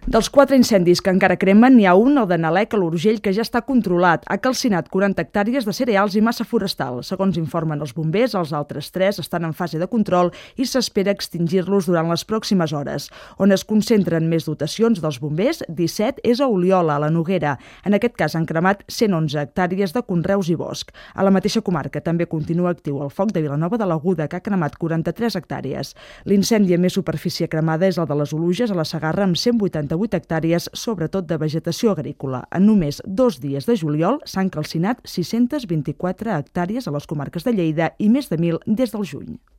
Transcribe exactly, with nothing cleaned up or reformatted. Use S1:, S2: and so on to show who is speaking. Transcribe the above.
S1: Dels quatre incendis que encara cremen, n'hi ha un, el de Nalec, a l'Urgell, que ja està controlat. Ha calcinat quaranta hectàrees de cereals i massa forestal. Segons informen els bombers, els altres tres estan en fase de control i s'espera extingir-los durant les pròximes hores. On es concentren més dotacions dels bombers, disset, és a Oliola, a la Noguera. En aquest cas han cremat cent onze hectàrees de conreus i bosc. A la mateixa comarca també continua actiu el foc de Vilanova de l'Aguda, que ha cremat quaranta-tres hectàrees. L'incendi amb més superfície cremada és el de les Oluges, a la Segarra, amb cent vuitanta-vuit hectàrees, sobretot de vegetació agrícola. En només dos dies de juliol s'han calcinat sis-centes vint-i-quatre hectàrees a les comarques de Lleida i més de mil des del juny.